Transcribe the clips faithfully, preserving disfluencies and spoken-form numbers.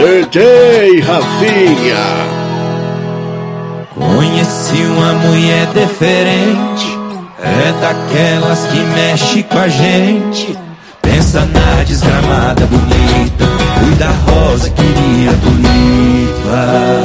D J Rafinha. Conheci uma mulher diferente, é daquelas que mexe com a gente. Pensa na desgramada bonita, fui da rosa, queria tulipa.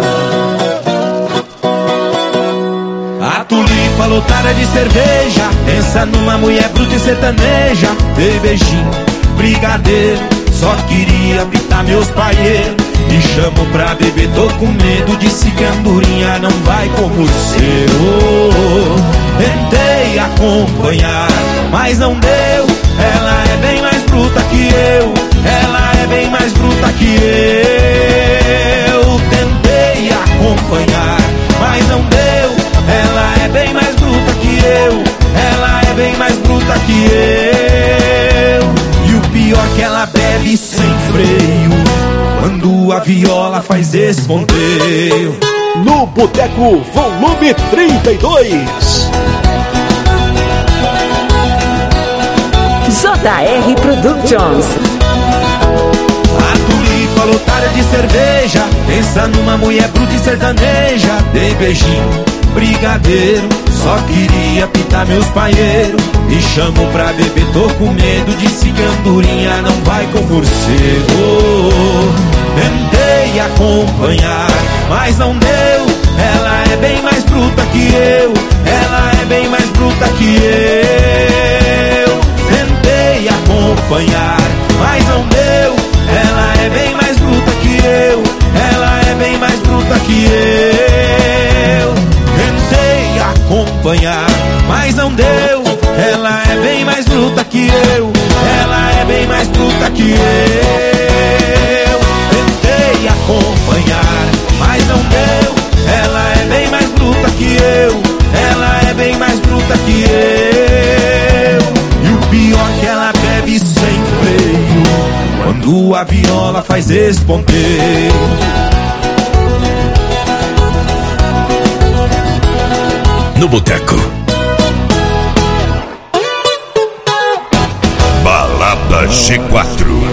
A tulipa lotada de cerveja, pensa numa mulher bruta e sertaneja. Dei beijinho, brigadeiro, só queria pitar meus paieiros. Me chamo pra beber, tô com medo, disse que a andorinha não vai como o seu. Tentei acompanhar, mas não deu. Ela é bem mais bruta que eu, ela é bem mais bruta que eu. Tentei acompanhar, mas não deu. Ela é bem mais bruta que eu, ela é bem mais bruta que eu. E o pior que ela bebe sem freio, quando a viola faz esse ponteio. No Boteco Volume trinta e dois. J R Productions. A tulipa lotada de cerveja, pensa numa mulher bruta e sertaneja. Dei beijinho, brigadeiro, só queria pitar meus paieiros. Me chamo pra beber, tô com medo, disse que a andorinha não vai com morcego. Tentei acompanhar, mas não deu. Ela é bem mais bruta que eu, ela é bem mais bruta que eu. Tentei acompanhar, mas não deu. Ela é bem mais bruta que eu, ela é bem mais bruta que eu. Tentei acompanhar, mas não deu. Ela é bem mais bruta que eu, ela é bem mais bruta que eu. Tentei acompanhar, mas não deu. Ela é bem mais bruta que eu, ela é bem mais bruta que eu. E o pior que ela bebe sem freio, quando a viola faz esse ponteio. No Boteco. Balada G quatro.